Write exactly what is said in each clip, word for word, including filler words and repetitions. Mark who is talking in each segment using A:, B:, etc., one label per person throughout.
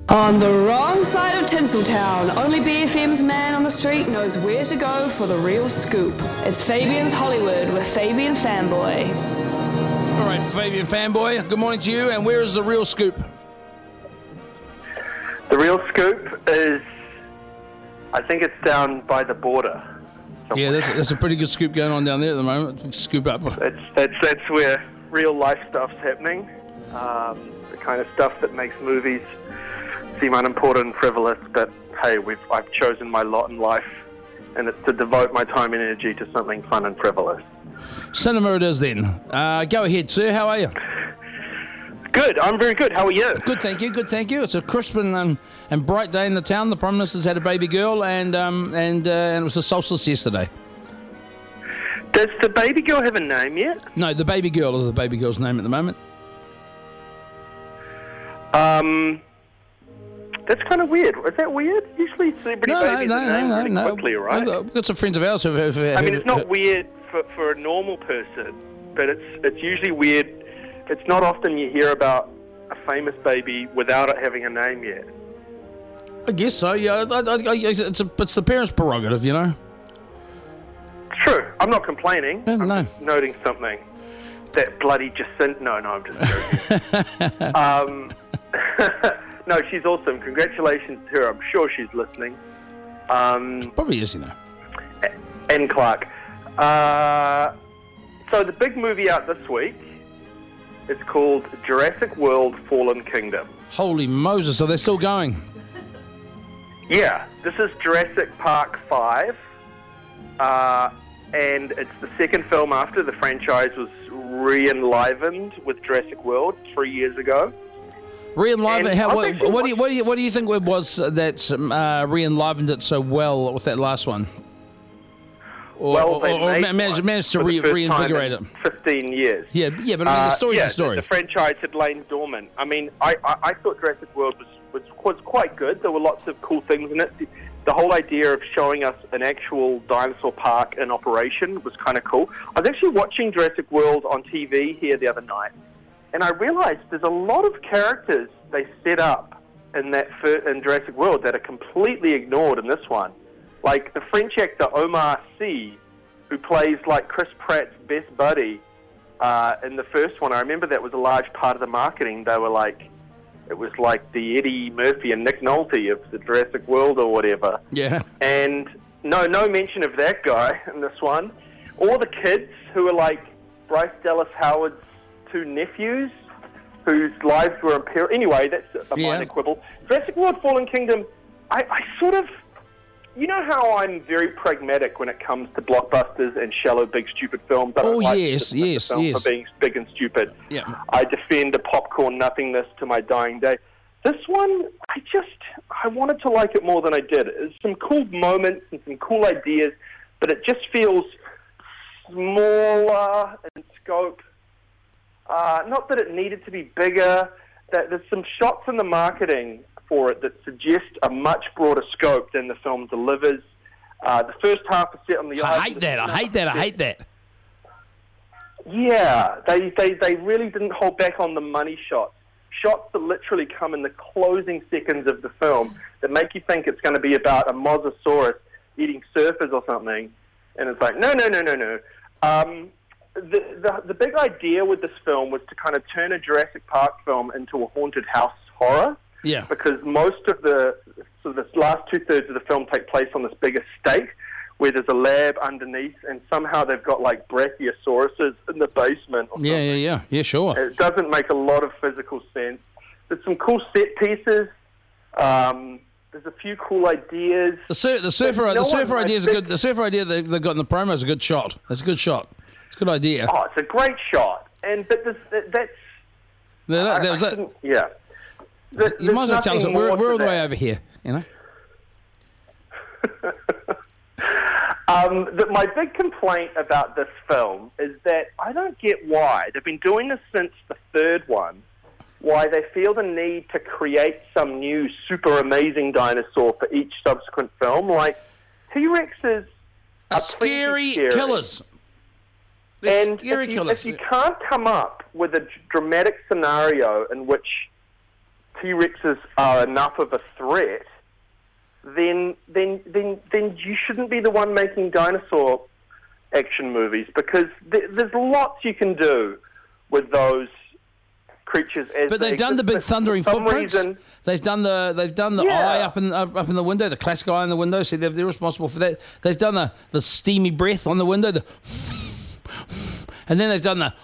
A: On the wrong side of Tinseltown, only B F M's man on the street knows where to go for the real scoop. It's Fabian's Hollywood with Fabian Fanboy.
B: All right, Fabian Fanboy, good morning to you. And where is the real scoop?
C: The real scoop is, I think it's down by the border. Somewhere.
B: Yeah, that's, that's a pretty good scoop going on down there at the moment. Scoop up.
C: That's, that's, that's where real life stuff's happening. Um, the kind of stuff that makes movies seem unimportant and frivolous, but hey, we've, I've chosen my lot in life, and it's to devote my time and energy to something fun and frivolous.
B: Cinema it is then. Uh, go ahead, sir. How are you?
C: Good. I'm very good. How are you?
B: Good, thank you. Good, thank you. It's a crisp and, um, and bright day in the town. The Prime Minister's had a baby girl, and um, and, uh, and it was a solstice yesterday.
C: Does the baby girl have a name yet?
B: No, the baby girl is the baby girl's name at the moment.
C: Um... That's kind of weird. Is that weird? Usually celebrity
B: no,
C: babies
B: no,
C: are
B: no,
C: named
B: no,
C: really
B: no.
C: quickly, right?
B: We've got some friends of ours who have... who
C: I mean, it's not
B: who,
C: weird for, for a normal person, but it's it's usually weird. It's not often you hear about a famous baby without it having a name yet.
B: I guess so, yeah. I, I, I, it's, a, it's the parents' prerogative, you know?
C: It's true. I'm not complaining.
B: Yeah,
C: I'm
B: no.
C: just noting something. That bloody Jacinta... No, no, I'm just joking. um... No, she's awesome. Congratulations to her. I'm sure she's listening. Um,
B: Probably is, you know.
C: And Clark. Uh, so the big movie out this week is called Jurassic World Fallen Kingdom.
B: Holy Moses, so they're still going?
C: Yeah, this is Jurassic Park five. Uh, and it's the second film after the franchise was re-enlivened with Jurassic World three years ago.
B: Re-enlivened. How, what,
C: actually
B: what do you what do you what do you think it was that uh, re-enlivened it so well with that last one? Or,
C: well, they
B: or, or
C: made
B: managed, managed to
C: for
B: re,
C: the first
B: reinvigorate
C: time
B: it.
C: in fifteen years.
B: Yeah, yeah, but I mean, the
C: Uh,
B: story's
C: yeah,
B: the story.
C: The, the franchise had lain dormant. I mean, I, I, I thought Jurassic World was, was was quite good. There were lots of cool things in it. The, the whole idea of showing us an actual dinosaur park in operation was kind of cool. I was actually watching Jurassic World on T V here the other night, and I realized there's a lot of characters they set up in that fir- in Jurassic World that are completely ignored in this one. Like the French actor Omar Sy, who plays like Chris Pratt's best buddy uh, in the first one. I remember that was a large part of the marketing. They were like, it was like the Eddie Murphy and Nick Nolte of the Jurassic World or whatever.
B: Yeah.
C: And no, no mention of that guy in this one. All the kids who are like Bryce Dallas Howard's two nephews, whose lives were imperil. Anyway, that's a
B: Yeah.
C: minor quibble. Jurassic World Fallen Kingdom, I, I sort of... You know how I'm very pragmatic when it comes to blockbusters and shallow, big, stupid films? I don't
B: Oh,
C: like to
B: yes,
C: dismiss a
B: yes,
C: film
B: yes.
C: for being big and stupid.
B: Yeah.
C: I defend the popcorn nothingness to my dying day. This one, I just... I wanted to like it more than I did. There's some cool moments and some cool ideas, but it just feels smaller in scope. Uh, not that it needed to be bigger. That there's some shots in the marketing for it that suggest a much broader scope than the film delivers. Uh, the first half is set on the
B: I
C: island.
B: hate that. I hate that. I hate that.
C: Yeah, they, they, they really didn't hold back on the money shots. Shots that literally come in the closing seconds of the film that make you think it's going to be about a mosasaurus eating surfers or something. And it's like, no, no, no, no, no. Um, the, the, the big idea with this film was to kind of turn a Jurassic Park film into a haunted house horror.
B: Yeah.
C: Because most of the, so this last two-thirds of the film take place on this big estate where there's a lab underneath, and somehow they've got like brachiosauruses in the basement. Or
B: Yeah,
C: something.
B: yeah, yeah. Yeah, sure.
C: It doesn't make a lot of physical sense. There's some cool set pieces. Um, there's a few cool ideas.
B: The, sur- the surfer,
C: no
B: the
C: one,
B: surfer
C: I
B: idea is a
C: think-
B: good. The surfer idea they, they've got in the promo is a good shot. It's a good shot. It's a good idea.
C: Oh, it's a great shot. And but this, that, that's
B: There-
C: I-
B: there
C: I
B: was that-
C: shouldn't- yeah. Th-
B: you might as well
C: there's
B: tell us that
C: nothing
B: we're,
C: more
B: we're
C: to
B: all the way
C: that.
B: over here. You know.
C: Um, the, my big complaint about this film is that I don't get why. They've been doing this since the third one, why they feel the need to create some new super amazing dinosaur for each subsequent film. Like, T-Rexes
B: A
C: are
B: scary,
C: plenty scary
B: killers. They're
C: And
B: scary
C: if you,
B: killers.
C: if you can't come up with a dramatic scenario in which T-Rexes are enough of a threat, then then then then you shouldn't be the one making dinosaur action movies, because th- there's lots you can do with those creatures. As
B: but they've
C: they
B: done the big
C: exist.
B: thundering
C: For some
B: footprints.
C: reason,
B: They've done the they've done the
C: Yeah.
B: eye up in up, up in the window, the classic eye in the window. See, they're, they're responsible for that. They've done the, the steamy breath on the window, the and then they've done the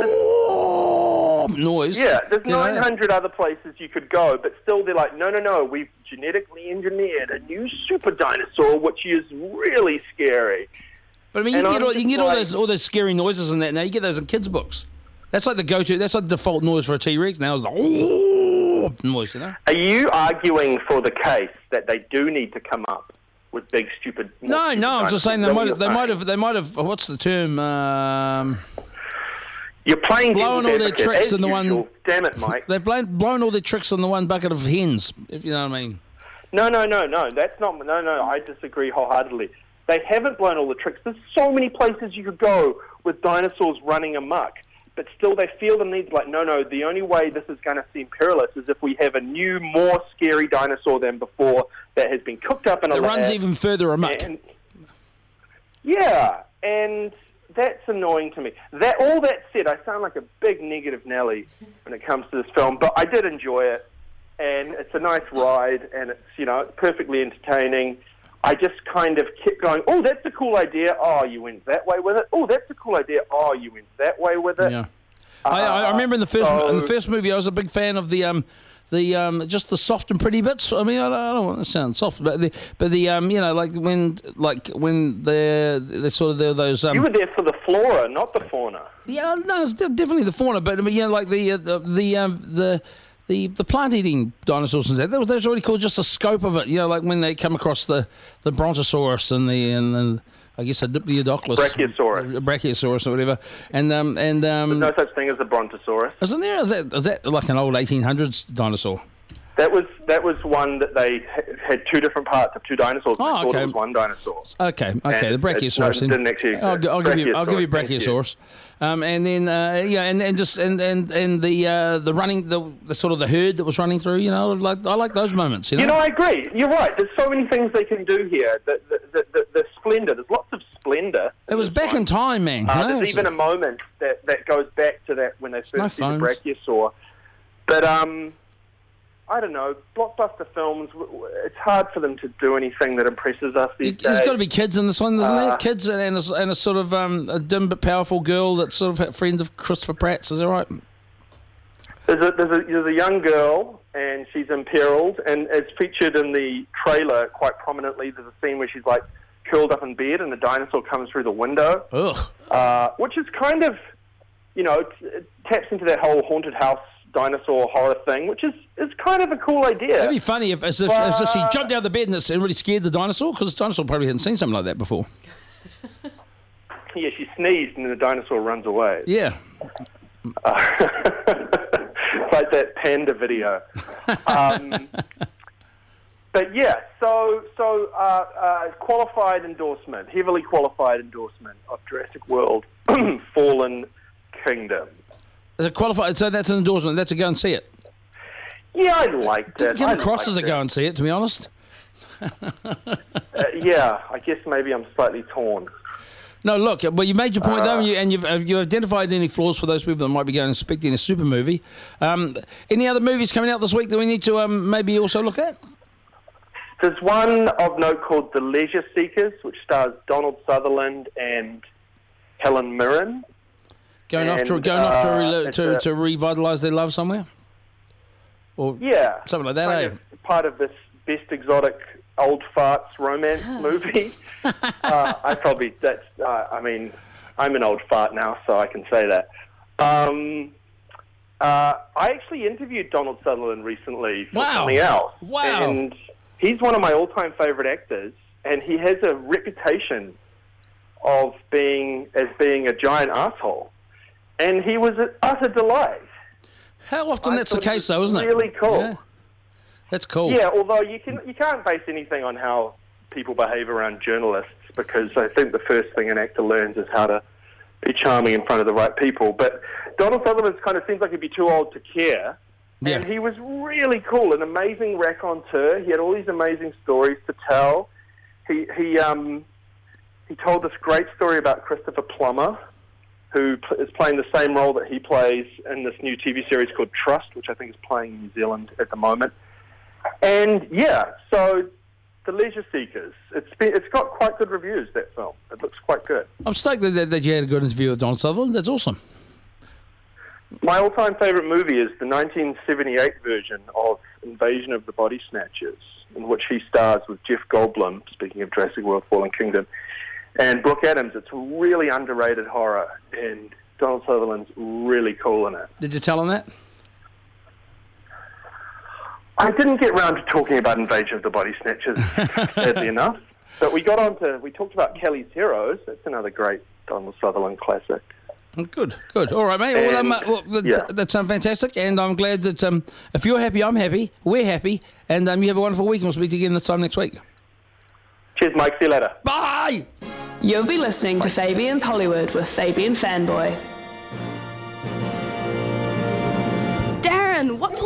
B: noise.
C: yeah, there's
B: you know?
C: nine hundred other places you could go, but still they're like, no, no, no, we've genetically engineered a new super dinosaur, which is really scary.
B: But I mean, you
C: And
B: can, get
C: I'm
B: all, you can
C: just
B: get all
C: like-
B: those all those scary noises and that now. You get those in kids' books. That's like the go-to. That's like the default noise for a T-Rex now. Is the noise, you know.
C: Are you arguing for the case that they do need to come up with big, stupid? more
B: No,
C: stupid
B: no. I'm just
C: dinosaurs?
B: saying
C: Is
B: they
C: that
B: might
C: what
B: have. They
C: you're
B: might
C: saying?
B: have. They might have. What's the term? Um,
C: You're playing
B: blowing
C: devil's
B: all their
C: advocate,
B: tricks
C: as
B: in the one-
C: usual. Damn it, Mike.
B: they've blown, blown all their tricks on the one bucket of hens. If you know what I mean.
C: No, no, no, no. That's not. No, no. I disagree wholeheartedly. They haven't blown all the tricks. There's so many places you could go with dinosaurs running amok, but still they feel the need. Like, no, no. The only way this is going to seem perilous is if we have a new, more scary dinosaur than before that has been cooked up in a
B: It runs
C: lab.
B: even further amok.
C: And, yeah, and that's annoying to me. That all that said, I sound like a big negative Nelly when it comes to this film, but I did enjoy it, and it's a nice ride, and it's, you know, it's perfectly entertaining. I just kind of kept going, oh, that's a cool idea. Oh, you went that way with it. Oh, that's a cool idea. Oh, you went that way with it.
B: Yeah. I, I remember in the first
C: so-
B: in the first movie, I was a big fan of the um, the um, just the soft and pretty bits. I mean, I don't, I don't want to sound soft, but the but the um, you know, like when like when they're they sort of they're those um.
C: You were there for the flora, not the fauna.
B: Yeah, no, it's de- definitely the fauna, but I mean, you know, like the uh, the the um, the. The, the plant-eating dinosaurs and that, that was, that was really cool, just the scope of it, you know, like when they come across the, the Brontosaurus and the, and the, I guess, a Diplodocus.
C: Brachiosaurus.
B: A Brachiosaurus or whatever. And, um, and, um,
C: There's no such thing as a Brontosaurus.
B: isn't there? Is that, is that like an old eighteen hundreds dinosaur?
C: That was that was one that they ha- had two different parts of two dinosaurs.
B: Oh,
C: and they thought
B: okay.
C: it was one dinosaur.
B: Okay, okay,
C: And
B: the Brachiosaurus.
C: it's- no, it
B: then.
C: didn't actually
B: I'll, gi- I'll give you, I'll give you
C: Brachiosaurus, thank you.
B: Brachiosaurus, um, and then uh, yeah, and, and just and and and the uh, the running the, the sort of the herd that was running through. You know, like I like those moments. You know,
C: You know, I agree. You're right. There's so many things they can do here. The the, the, the, the splendor. There's lots of splendor.
B: it was back in time, man.
C: Uh,
B: you know?
C: there's
B: It's-
C: even a moment that, that goes back to that when they first
B: no
C: see the
B: phones.
C: Brachiosaur. But um, I don't know. Blockbuster films. w- w- It's hard for them to do anything that impresses us these
B: There's
C: days.
B: got to be kids in this one, isn't there?
C: Uh,
B: Kids and, and, a, and a sort of um, a dim but powerful girl that's sort of a friend of Christopher Pratt's. Is that right?
C: There's a, there's, a, there's a young girl, and she's imperiled, and it's featured in the trailer quite prominently. There's a scene where she's like curled up in bed, and a dinosaur comes through the window,
B: Ugh.
C: uh, which is kind of, you know, t- it taps into that whole haunted house dinosaur horror thing, which is, is kind of a cool idea.
B: It'd be funny if, as if, as if she jumped out of the bed and it really scared the dinosaur, because the dinosaur probably hadn't seen something like that before.
C: Yeah, she sneezed, and the dinosaur runs away.
B: Yeah.
C: It's like that panda video. Um, but yeah, so so uh, uh, qualified endorsement, heavily qualified endorsement of Jurassic World: Fallen Kingdom.
B: Is it qualified? So that's an endorsement. That's a go and see it.
C: Yeah, I liked it.
B: Didn't come
C: I
B: across as a
C: liked
B: go
C: it.
B: and see it, to be honest.
C: Uh, yeah, I guess maybe I'm slightly torn.
B: No, look. Well, you made your point
C: Uh,
B: though, and, you, and you've uh, you identified any flaws for those people that might be going expecting a super movie. Um, any other movies coming out this week that we need to um, maybe also look at?
C: There's one of note called The Leisure Seekers, which stars Donald Sutherland and Helen Mirren.
B: Going off to
C: And,
B: going off to
C: uh,
B: re-
C: it's
B: to,
C: a-
B: to revitalise their love somewhere, or
C: Yeah.
B: something like that.
C: Kind
B: Eh?
C: of part of this best exotic old farts romance movie. uh, I probably, that's, uh, I mean, I'm an old fart now, so I can say that. Um, uh, I actually interviewed Donald Sutherland recently for
B: Wow.
C: something else.
B: Wow.
C: And he's one of my all-time favorite actors, and he has a reputation of being, as being a giant asshole. And he was an utter delight.
B: How often
C: I
B: that's the
C: thought it
B: case,
C: was
B: though, isn't it?
C: really cool.
B: Yeah. That's cool.
C: Yeah, although you can you can't base anything on how people behave around journalists, because I think the first thing an actor learns is how to be charming in front of the right people. But Donald Sutherland kind of seems like he'd be too old to care,
B: Yeah.
C: And he was really cool, an amazing raconteur. He had all these amazing stories to tell. He he um he told this great story about Christopher Plummer, who p- is playing the same role that he plays in this new T V series called Trust, which I think is playing in New Zealand at the moment. And yeah, so The Leisure Seekers. It's been, it's got quite good reviews, that film. It looks quite good.
B: I'm stoked that, that you had a good interview with Donald Sutherland. That's awesome.
C: My all-time favourite movie is the nineteen seventy-eight version of Invasion of the Body Snatchers, in which he stars with Jeff Goldblum, speaking of Jurassic World Fallen Kingdom, and Brooke Adams. It's really underrated horror, and Donald Sutherland's really cool in it.
B: Did you tell him that?
C: I didn't get round to talking about Invasion of the Body Snatchers, sadly enough. But we got on to, we talked about Kelly's Heroes. That's another great Donald Sutherland classic.
B: Good, good. All right, mate. Well, um,
C: And,
B: well, that,
C: yeah.
B: that sounds fantastic, and I'm glad that um, if you're happy, I'm happy. We're happy, and um, you have a wonderful week, and we'll speak to you again this time next week.
C: Cheers, Mike. See you later.
B: Bye!
A: You'll be listening to Fabian's Hollywood with Fabian Fanboy.
D: Darren, what's